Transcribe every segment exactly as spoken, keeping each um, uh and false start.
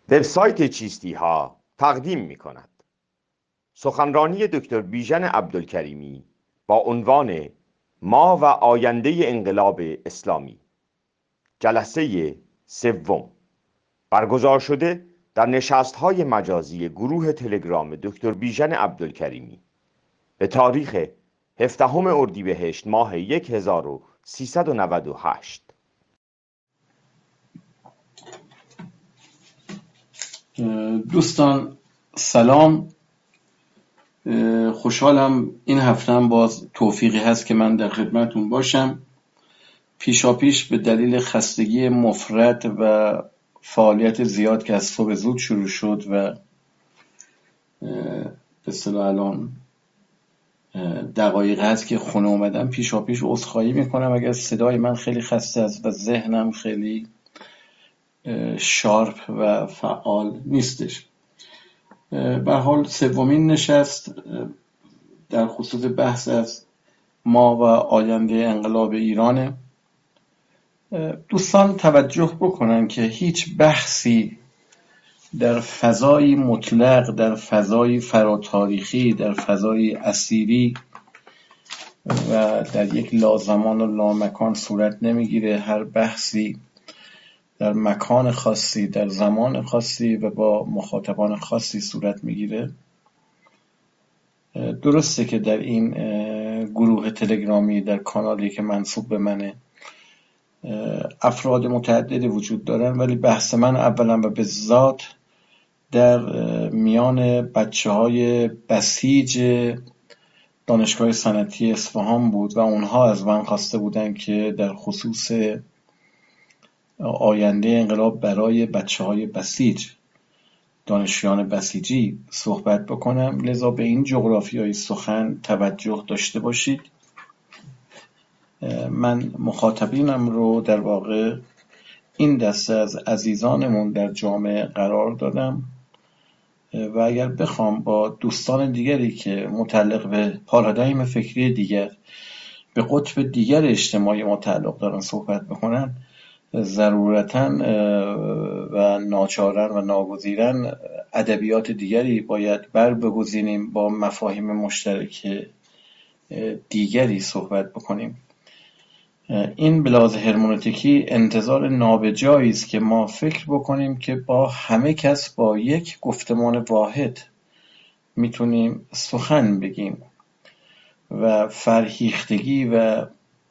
وبسایت چیستی ها تقدیم می کند سخنرانی دکتر بیژن عبدالکریمی با عنوان ما و آینده انقلاب اسلامی، جلسه سوم، برگزار شده در نشست‌های مجازی گروه تلگرام دکتر بیژن عبدالکریمی به تاریخ هفدهم اردیبهشت ماه هزار و سیصد و نود و هشت. دوستان سلام، خوشحالم این هفته هم باز توفیقی هست که من در خدمتون باشم. پیشا پیش به دلیل خستگی مفرط و فعالیت زیاد که از صبح زود شروع شد و به اصطلاح الان دقایق هست که خونه اومدم، پیشا پیش عذرخواهی میکنم اگر صدای من خیلی خسته است و ذهنم خیلی شارپ و فعال نیستش. به هر حال سومین نشست در خصوص بحث از ما و آینده انقلاب ایرانه. دوستان توجه بکنن که هیچ بحثی در فضای مطلق، در فضای فراتاریخی، در فضای اسیری و در یک لازمان و لامکان صورت نمیگیره. هر بحثی در مکان خاصی، در زمان خاصی و با مخاطبان خاصی صورت میگیره. درسته که در این گروه تلگرامی، در کانالی که منسوب به منه، افراد متعددی وجود دارن، ولی بحث من اولا و به ذات در میان بچه های بسیج دانشگاه صنعتی اصفهان بود و اونها از من خواسته بودن که در خصوص آینده انقلاب برای بچه های بسیج، دانشجویان بسیجی صحبت بکنم. لذا به این جغرافیای سخن توجه داشته باشید. من مخاطبینم رو در واقع این دسته از عزیزانمون در جامعه قرار دادم و اگر بخوام با دوستان دیگری که متعلق به پارادایم فکری دیگر، به قطب دیگر اجتماعی متعلق دارن صحبت بکنن، ضرورتاً و ناچارن و ناگزیرن ادبیات دیگری باید بر بگزینیم، با مفاهیم مشترک دیگری صحبت بکنیم. این به لحاظ هرمنوتیکی انتظار نابجایی است که ما فکر بکنیم که با همه کس با یک گفتمان واحد میتونیم سخن بگیم و فرهیختگی و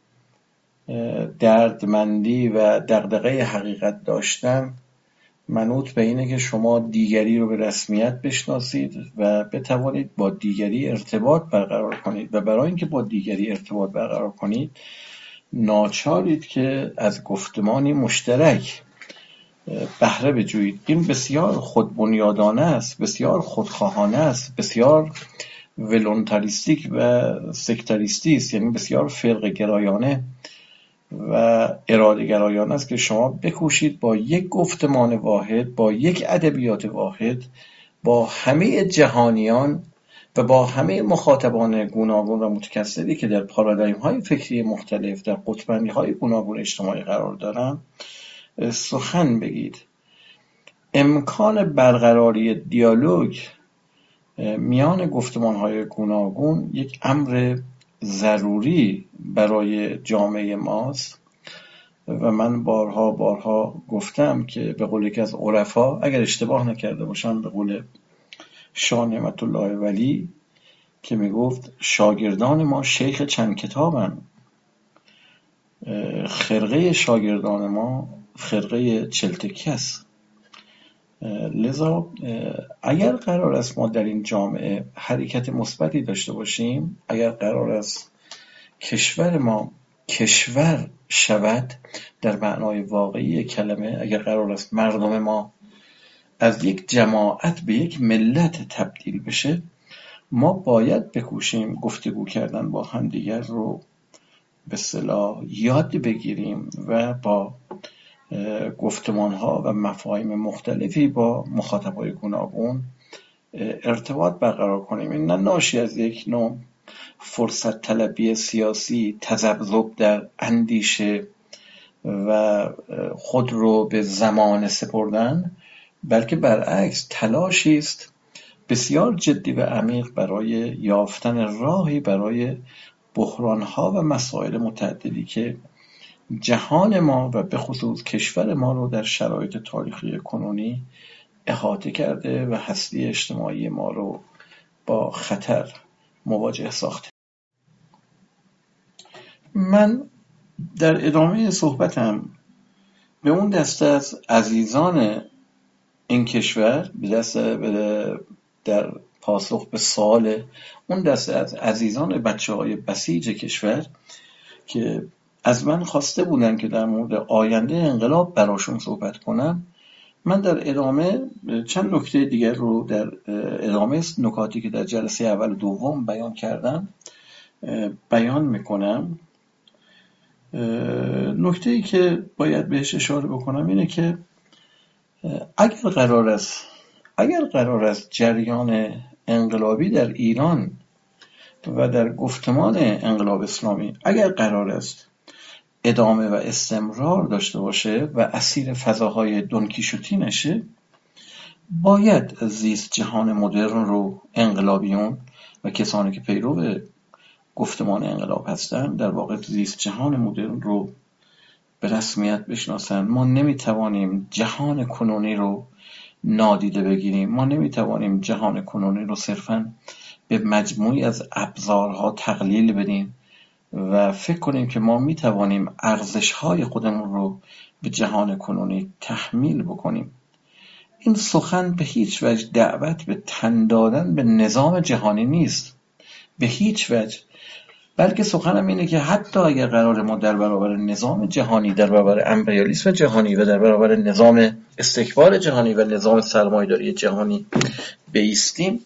دردمندی و دغدغه حقیقت داشتن منوط به اینه که شما دیگری رو به رسمیت بشناسید و بتوانید با دیگری ارتباط برقرار کنید و برای اینکه با دیگری ارتباط برقرار کنید ناچارید که از گفتمانی مشترک بهره بجویید. این بسیار خودبنیادانه است، بسیار خودخواهانه است، بسیار ولونتاریستیک و سکتاریستی است، یعنی بسیار فرقه گرایانه و اراده گرایانه است که شما بکوشید با یک گفتمان واحد، با یک ادبیات واحد، با همه جهانیان و با همه مخاطبان گوناگون و متکثری که در پارادایم های فکری مختلف، در قطبندی های گوناگون اجتماعی قرار دارن سخن بگید. امکان برقراری دیالوگ میان گفتمان های گوناگون یک امر ضروری برای جامعه ماست و من بارها بارها گفتم که به قول یکی از عرفا، اگر اشتباه نکرده باشم به قول شاه نعمت الله ولی که میگفت شاگردان ما شیخ چند کتابن، خرقه شاگردان ما خرقه چلتکی است. لذا اگر قرار است ما در این جامعه حرکت مثبتی داشته باشیم، اگر قرار است کشور ما کشور شود در معنای واقعی کلمه، اگر قرار است مردم ما از یک جماعت به یک ملت تبدیل بشه، ما باید بکوشیم گفتگو کردن با همدیگر رو به اصطلاح یاد بگیریم و با گفتمان‌ها و مفاهیم مختلفی با مخاطبای گوناگون ارتباط برقرار کنیم. این نه ناشی از یک نوع فرصت طلبی سیاسی، تذبذب در اندیشه و خود رو به زمان سپردن، بلکه برعکس تلاشی است بسیار جدی و عمیق برای یافتن راهی برای بحران‌ها و مسائل متعددی که جهان ما و به خصوص کشور ما رو در شرایط تاریخی کنونی احاطه کرده و هستی اجتماعی ما رو با خطر مواجه ساخته. من در ادامه صحبتم به اون دسته از عزیزان این کشور به دست در پاسخ به سوال اون دسته از عزیزان بچه های بسیج کشور که از من خواسته بودن که در مورد آینده انقلاب براشون صحبت کنم، من در ادامه چند نکته دیگر رو در ادامه نکاتی که در جلسه اول و دوم بیان کردم بیان میکنم. نکته ای که باید بهش اشاره بکنم اینه که اگر قرار است اگر قرار است جریان انقلابی در ایران و در گفتمان انقلاب اسلامی اگر قرار است ادامه و استمرار داشته باشه و اسیر فضاهای دونکیشوتی نشه، باید زیست جهان مدرن رو انقلابیون و کسانی که پیرو گفتمان انقلاب هستن در واقع زیست جهان مدرن رو به رسمیت بشناسن. ما نمیتوانیم جهان کنونی رو نادیده بگیریم. ما نمیتوانیم جهان کنونی رو صرفاً به مجموعی از ابزارها تقلیل بدیم و فکر کنیم که ما میتوانیم ارزش‌های خودمون رو به جهان کنونی تحمیل بکنیم. این سخن به هیچ وجه دعوت به تن دادن به نظام جهانی نیست، به هیچ وجه، بلکه سخنم اینه که حتی اگر قرار ما در برابر نظام جهانی، در برابر امپریالیسم جهانی و در برابر نظام استکبار جهانی و نظام سرمایه‌داری جهانی بایستیم،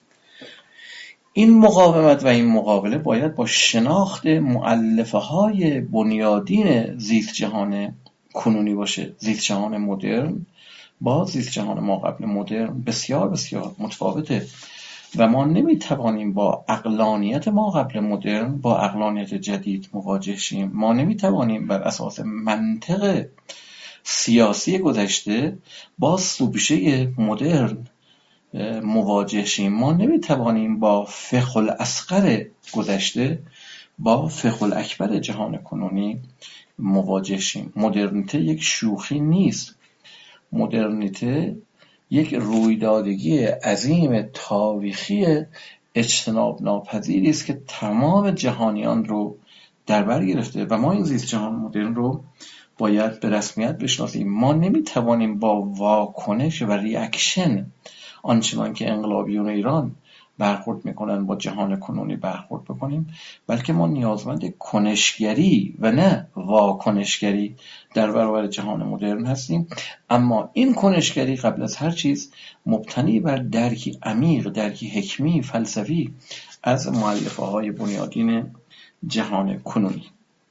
این مقاومت و این مقابله باید با شناخت مؤلفه های بنیادین زیست جهان کنونی باشه. زیست جهان مدرن با زیست جهان ما قبل مدرن بسیار بسیار متفاوته و ما نمیتوانیم با عقلانیت ما قبل مدرن با عقلانیت جدید مواجه شیم. ما نمیتوانیم بر اساس منطق سیاسی گذشته با سوبژه مدرن مواجه شیم. ما نمیتوانیم با فقه الاصغر گذشته با فقه الاکبر جهان کنونی مواجه شیم. مدرنیته یک شوخی نیست. مدرنیته یک رویدادگی عظیم تاریخی اجتناب ناپذیری است که تمام جهانیان رو در بر گرفته و ما این زیست جهان مدرن رو باید به رسمیت بشناسیم. ما نمیتوانیم با واکنش و ریاکشن آنچنان که انقلابیون ایران برخورد میکنن با جهان کنونی برخورد بکنیم، بلکه ما نیازمند کنشگری و نه واکنشگری در برابر جهان مدرن هستیم. اما این کنشگری قبل از هر چیز مبتنی بر درکی عمیق، درکی حکمی، فلسفی از مؤلفه های بنیادین جهان کنونی.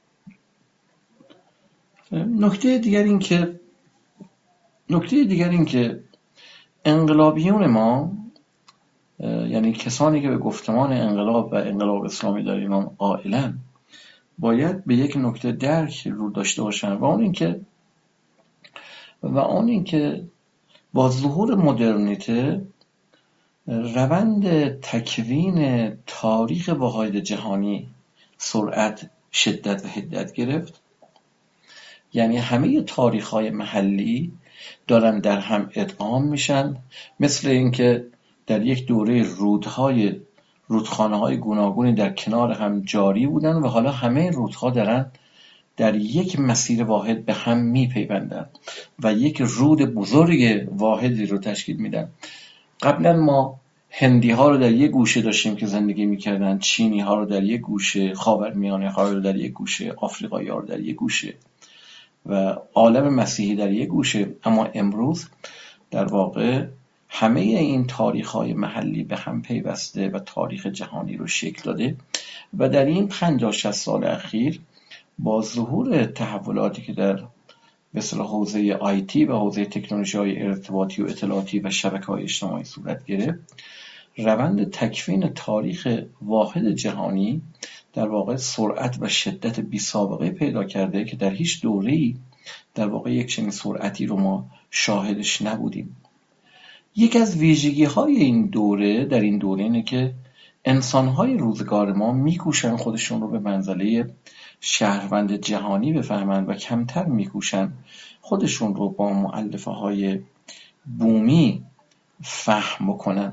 نکته دیگر این که نکته دیگر این که انقلابیون ما، یعنی کسانی که به گفتمان انقلاب و انقلاب اسلامی در ایران قائلن، باید به یک نکته درک رو داشته باشن و اون این که و اون این که با ظهور مدرنیته روند تکوین تاریخ واحد جهانی سرعت، شدت و حدت گرفت. یعنی همه تاریخ‌های محلی دارن در هم ادغام میشن، مثل اینکه در یک دوره رودهای رودخانه‌های گوناگونی در کنار هم جاری بودن و حالا همه رودها دارن در یک مسیر واحد به هم میپیوندن و یک رود بزرگ واحدی رو تشکیل میدن. قبلا ما هندی ها رو در یک گوشه داشتیم که زندگی میکردن، چینی ها رو در یک گوشه، خاورمیانه ها رو در یک گوشه، آفریقایی ها رو در یک گوشه و عالم مسیحی در یک گوشه. اما امروز در واقع همه این تاریخ‌های محلی به هم پیوسته و تاریخ جهانی رو شکل داده و در این پنجاه شصت سال اخیر با ظهور تحولاتی که در مثل حوزه آیتی و حوزه تکنولوژی‌های ارتباطی و اطلاعاتی و شبکه‌های اجتماعی صورت گرفت، روند تکوین تاریخ واحد جهانی در واقع سرعت و شدت بی سابقه پیدا کرده که در هیچ دوره‌ای در واقع یک چنین سرعتی رو ما شاهدش نبودیم. یکی از ویژگی های این دوره در این دوره اینه که انسان‌های روزگار ما میکوشن خودشون رو به منزله شهروند جهانی بفهمند و کمتر میکوشن خودشون رو با مؤلفه های بومی فهم کنن.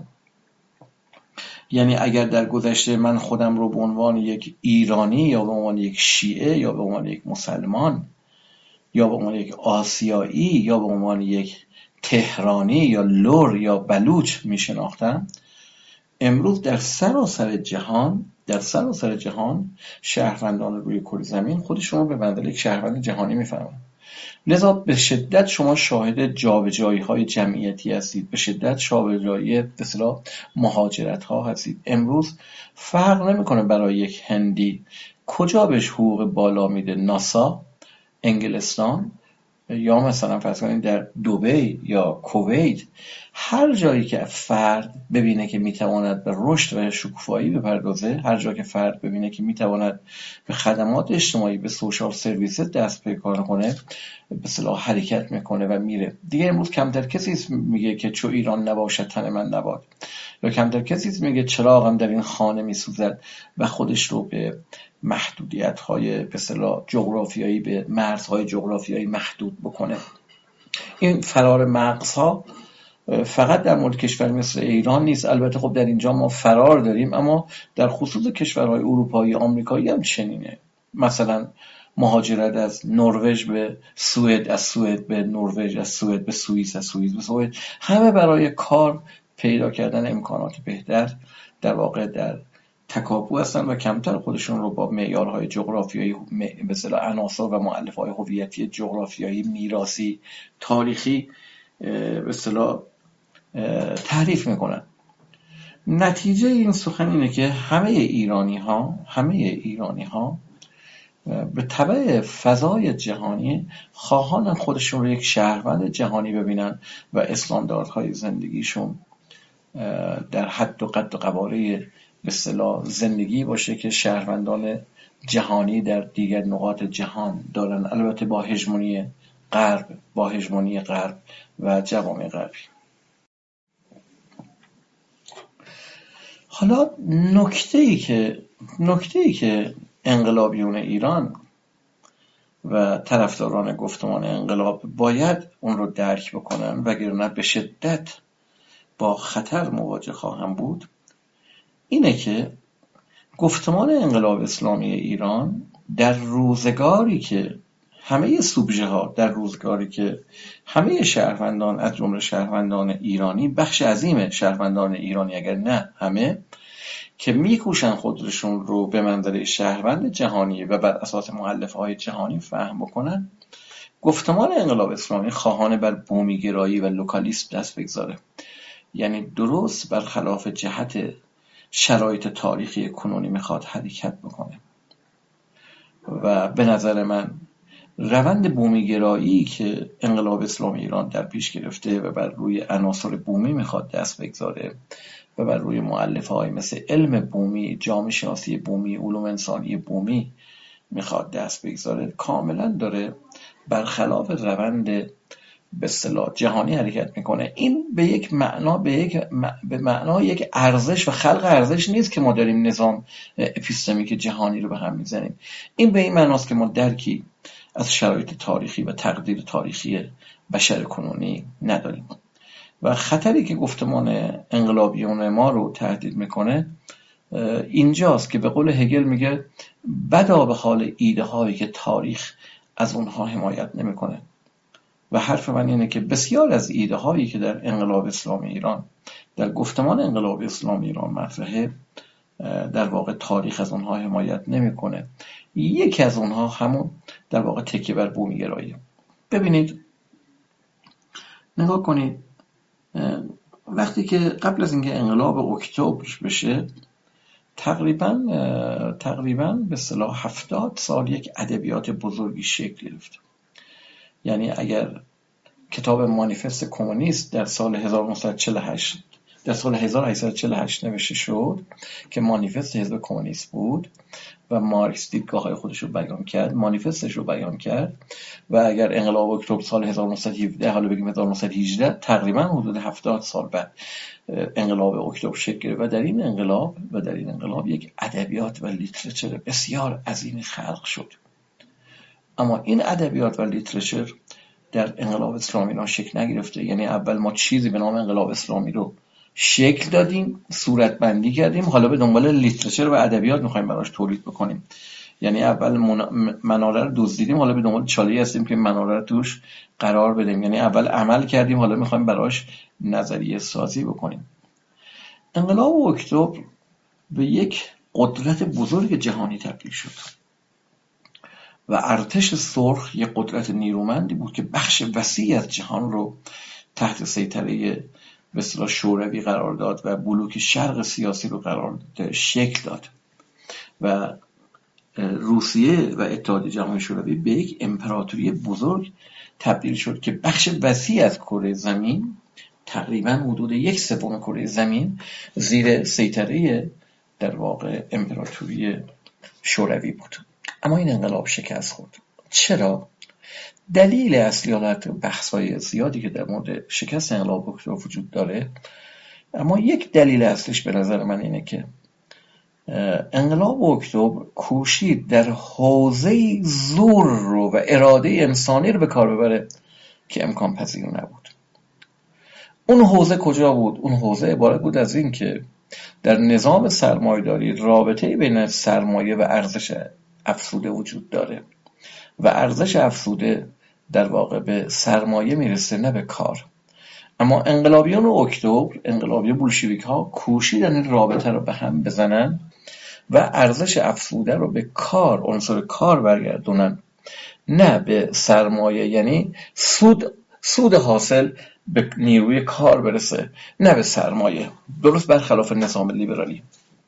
یعنی اگر در گذشته من خودم رو به عنوان یک ایرانی یا به عنوان یک شیعه یا به عنوان یک مسلمان یا به عنوان یک آسیایی یا به عنوان یک تهرانی یا لور یا بلوچ می شناختم، امروز در سراسر جهان در سراسر جهان شهروندان روی کره زمین خودشون رو به منزله یک شهروند جهانی میفهمند. لذا به شدت شما شاهد جابجایی های جمعیتی هستید، به شدت جابجایی به اصطلاح مهاجرت ها هستید. امروز فرق نمیکنه برای یک هندی کجا بهش حقوق بالا میده، ناسا، انگلستان یا مثلا فرض کنید در دبی یا کویت، هر جایی که فرد ببینه که میتواند به رشد و شکوفایی بپردازه، هر جایی که فرد ببینه که میتواند به خدمات اجتماعی، به سوشال سرویس دست پیدا کنه، به اصطلاح حرکت میکنه و میره. دیگه امروز کمتر کسی میگه که چو ایران نباشد تن من نباد، یا کمتر کسی میگه چراغم در این خانه میسوزد و خودش رو به محدودیت‌های به اصطلاح جغرافیایی، به مرزهای جغرافیایی محدود بکنه. این فرار مغزها فقط در مورد کشور مثل ایران نیست. البته خب در اینجا ما فرار داریم، اما در خصوص کشورهای اروپایی، آمریکایی هم چنینه. مثلا مهاجرت از نروژ به سوئد، از سوئد به نروژ، از سوئد به سوئیس، از سوئیس به سوئد، همه برای کار پیدا کردن امکانات بهتر در واقع در تکاپو هستن و کمتر خودشون رو با معیارهای جغرافیایی به اصطلاح عناصر و مؤلفه‌های هویتی جغرافیایی، میراثی، تاریخی به اصطلاح تعریف میکنن. نتیجه این سخن اینه که همه ایرانی ها همه ایرانی ها به تبع فضای جهانی خواهان خودشون رو یک شهروند جهانی ببینن و استانداردهای زندگیشون در حد و قد و قواره به اصطلاح زندگی باشه که شهروندان جهانی در دیگر نقاط جهان دارن، البته با هژمونی غرب با هژمونی غرب و جوامع غربی. حالا نکته‌ای که نکته‌ای که انقلابیون ایران و طرفداران گفتمان انقلاب باید اون رو درک بکنن، وگرنه به شدت با خطر مواجه خواهم بود، اینه که گفتمان انقلاب اسلامی ایران در روزگاری که همه سوبژه ها، در روزگاری که همه شهروندان از جمله شهروندان ایرانی، بخش عظیم شهروندان ایرانی اگر نه همه، که میکوشن خودشون رو به منزله شهروند جهانی و بر اساس مؤلفه های جهانی فهم بکنن، گفتمان انقلاب اسلامی خواهان بر بومیگرایی و لوکالیسم دست بگذاره. یعنی درست برخلاف جهت شرایط تاریخی کنونی میخواد حرکت بکنه و به نظر من روند بومیگرایی که انقلاب اسلامی ایران در پیش گرفته و بر روی عناصر بومی میخواد دست بگذاره و بر روی مؤلفه های مثل علم بومی، جامعه شناسی بومی، علوم انسانی بومی میخواد دست بگذاره، کاملا داره برخلاف روند به اصطلاح جهانی حرکت میکنه. این به یک معنا به یک به معنا یک ارزش و خلق ارزش نیست که ما داریم نظام اپیستمیک جهانی رو به هم میزنیم. این به این معناست که ما درکی از شرایط تاریخی و تقدیر تاریخی بشر کنونی نداریم و خطری که گفتمان انقلابیون ما رو تهدید میکنه اینجاست که به قول هگل میگه بدا به حال ایده هایی که تاریخ از اونها حمایت نمیکنه. و حرف من اینه که بسیار از ایده هایی که در انقلاب اسلامی ایران، در گفتمان انقلاب اسلامی ایران مطرحه، در واقع تاریخ از اونها حمایت نمیکنه. یکی از اونها همون در واقع تکیه بر بومیگرایی. ببینید، نگاه کنید، وقتی که قبل از اینکه انقلاب اکتبر بشه تقریبا تقریبا به اصطلاح هفتاد سال یک ادبیات بزرگی شکل گرفت. یعنی اگر کتاب مانیفست کمونیست در سال هزار و نهصد و چهل و هشت در سال هزار و هشتصد و چهل و هشت نوشته شد که مانیفست حزب کمونیست بود و مارکس دیدگاه‌های خودش رو بیان کرد، مانیفستش رو بیان کرد و اگر انقلاب اکتبر سال هزار و نهصد و هفده، حالا بگیم هزار و نهصد و هجده، تقریبا حدود هفتاد سال بعد انقلاب اکتبر شکل گرفت و در این انقلاب و در این انقلاب یک ادبیات و لیتراتور بسیار عظیمی خلق شد. اما این ادبیات و لیتراتور در انقلاب اسلامی ها شکل نگرفته. یعنی اول ما چیزی به نام انقلاب اسلامی رو شکل دادیم، صورت بندی کردیم، حالا به دنبال لیتراتور و ادبیات میخوایم براش تولید بکنیم. یعنی اول مناره رو دزدیدیم، حالا به دنبال چاله‌ای هستیم که مناره رو توش قرار بدیم. یعنی اول عمل کردیم، حالا میخوایم براش نظریه سازی بکنیم. انقلاب اکتبر به یک قدرت بزرگ جهانی تبدیل شد و ارتش سرخ یک قدرت نیرومندی بود که بخش وسیعی از جهان رو تحت سیطره به اصطلاح شوروی قرار داد و بلوک شرق سیاسی رو قرار داد، شکل داد و روسیه و اتحادیه جماهیر شوروی به یک امپراتوری بزرگ تبدیل شد که بخش وسیعی از کره زمین، تقریبا حدود یک سوم کره زمین، زیر سیطره در واقع امپراتوری شوروی بود. اما این انقلاب شکست خورد. چرا؟ دلیل اصلی، حالت بحث‌های زیادی که در مورد شکست انقلاب اکتبر وجود داره، اما یک دلیل اصلیش به نظر من اینه که انقلاب اکتبر کوشید در حوزه زور رو و اراده انسانی رو به کار ببره که امکان پذیر نبود. اون حوزه کجا بود؟ اون حوزه عبارت بود از این که در نظام سرمایه‌داری رابطه بین سرمایه و ارزش افزوده وجود داره و ارزش افزوده در واقع به سرمایه میرسه، نه به کار. اما انقلابیون اکتبر، انقلابی بولشویک ها، کوشیدن این رابطه رو به هم بزنن و ارزش افزوده رو به کار، عنصر کار برگردونن، نه به سرمایه. یعنی سود سود حاصل به نیروی کار برسه، نه به سرمایه، درست برخلاف نظام لیبرالی.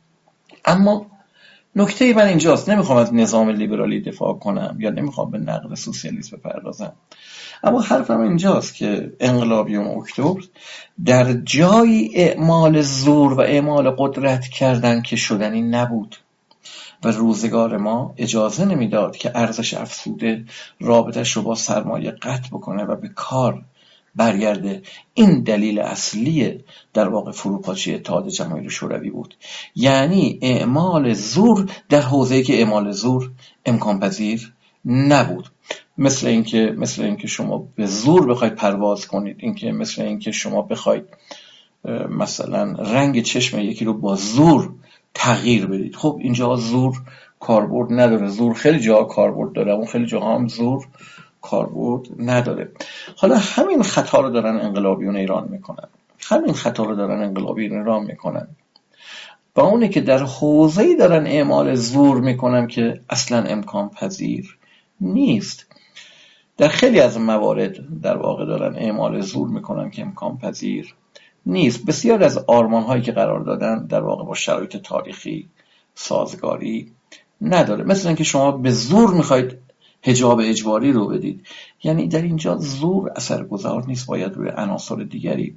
اما نکته من اینجاست، نمیخوام از نظام لیبرالی دفاع کنم یا نمیخوام به نقد سوسیالیسم بپردازم، اما حرفم اینجاست که انقلابیون اکتبر در جایی اعمال زور و اعمال قدرت کردن که شدنی نبود و روزگار ما اجازه نمیداد که ارزش افزوده رابطش رو با سرمایه قطع بکنه و به کار برگرده. این دلیل اصلی در واقع فروپاشی اتحاد جماهیر شوروی بود. یعنی اعمال زور در حوزه‌ای که اعمال زور امکان پذیر نبود. مثل اینکه مثل اینکه شما به زور بخواید پرواز کنید، اینکه مثل اینکه شما بخواید مثلا رنگ چشم یکی رو با زور تغییر بدید. خب اینجا زور کاربرد نداره. زور خیلی جاها کاربرد داره، اون خیلی جاها هم زور کاربرد نداره. حالا همین خطا رو دارن انقلابیون ایران میکنن. همین خطا رو دارن انقلابیون ایران میکنن. با اونه که در حوزه‌ای دارن اعمال زور میکنن که اصلا امکان پذیر نیست. در خیلی از موارد در واقع دارن اعمال زور میکنن که امکان پذیر نیست. بسیار از آرمان‌هایی که قرار دادن در واقع با شرایط تاریخی سازگاری نداره. مثل اینکه شما به زور میخواید حجاب اجباری رو بدید. یعنی در اینجا زور اثرگذار نیست، باید روی عناصر دیگری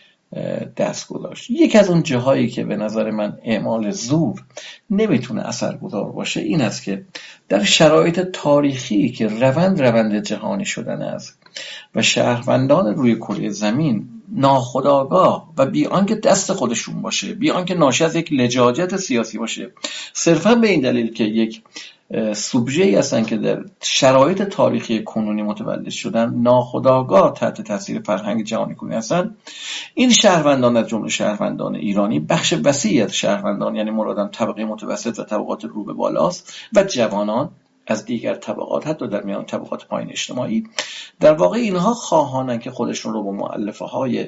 دست گذاشت. یکی از اون جاهایی که به نظر من اعمال زور نمیتونه اثرگذار باشه این است که در شرایط تاریخی که روند روند جهانی شدن است و شهروندان روی کره زمین ناخودآگاه و بی آنکه دست خودشون باشه، بی آنکه ناشی از یک لجاجت سیاسی باشه، صرفا به این دلیل که یک سوبژه‌ای هستن که در شرایط تاریخی کنونی متولد شدن، ناخودآگاه تحت تاثیر فرهنگ جهانی کنونی هستن، این شهروندان از جمله شهروندان ایرانی، بخش وسیعی از شهروندان، یعنی مرادم طبقه متوسط و طبقات رو به بالاست و جوانان از دیگر طبقات، حتی در میان طبقات پایین اجتماعی، در واقع اینها خواهانن که خودشون رو با مؤلفه های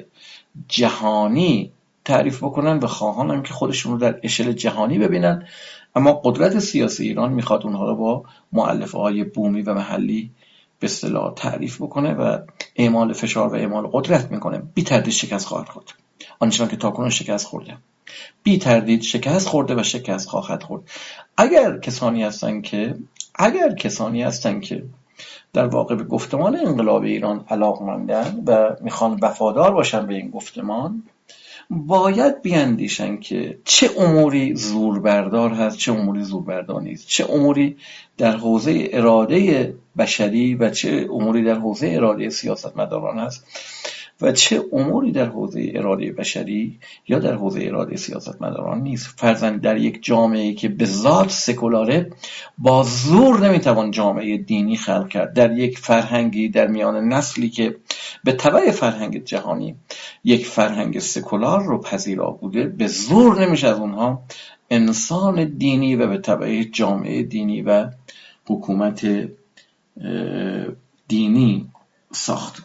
جهانی تعریف بکنن و خواهانن که خودشون رو در اشل جهانی ببینن، اما قدرت سیاسی ایران میخواد اونها رو با مؤلفه های بومی و محلی به اصطلاح تعریف بکنه و اعمال فشار و اعمال قدرت میکنه. بی تردید شکست خواهد خورد، آنچنان که تاکنون شکست خورده. بی تردید شکست خورده و شکست خواهد خورد. اگر کسانی هستن که اگر کسانی هستن که در واقع به گفتمان انقلاب ایران علاقمندن و میخوان وفادار باشن به این گفتمان، باید بیاندیشن که چه اموری زوربردار هست، چه اموری زوربردار نیست، چه اموری در حوزه اراده بشری و چه اموری در حوزه اراده سیاستمداران هست و چه اموری در حوزه اراده بشری یا در حوزه اراده سیاستمداران نیست. فرضاً در یک جامعه‌ای که به ذات سکولاره، با زور نمیتوان جامعه دینی خلق کرد. در یک فرهنگی در میان نسلی که به تبع فرهنگ جهانی یک فرهنگ سکولار رو پذیرا بوده، به زور نمیشه از اونها انسان دینی و به تبع جامعه دینی و حکومت دینی ساخت.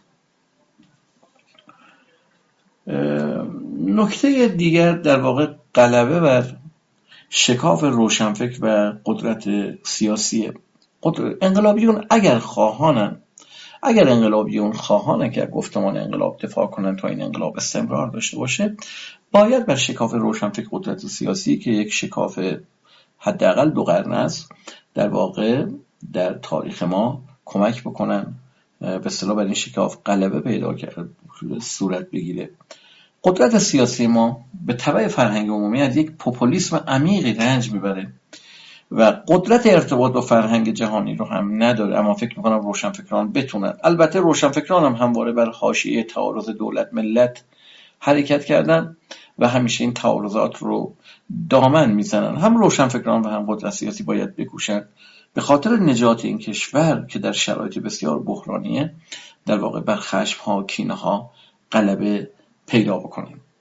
نکته دیگر در واقع غلبه بر شکاف روشنفکر و قدرت سیاسی. انقلابیون اگر خواهانن اگر انقلابیون خواهانن که گفتمان انقلاب دفاع کنن تا این انقلاب استمرار داشته باشه، باید بر شکاف روشنفکر قدرت سیاسی که یک شکاف حداقل دو قرن است در واقع در تاریخ ما کمک بکنن، به اصطلاح بر این شکاف غلبه پیدا کرد صورت بگیره. قدرت سیاسی ما به تبع فرهنگ عمومی از یک پوپولیسم عمیقی رنج میبره و قدرت ارتباط با فرهنگ جهانی رو هم نداره. اما فکر میکنم روشنفکران بتونن. البته روشنفکران هم همواره بر حاشیه تعارض دولت ملت حرکت کردن و همیشه این تعارضات رو دامن میزنن. هم روشنفکران و هم قدرت سیاسی باید بکوشند به خاطر نجات این کشور که در شرایط بسیار بحرانیه در واقع بر خشم‌ها، کینه‌ها غلبه پیدا بکنیم.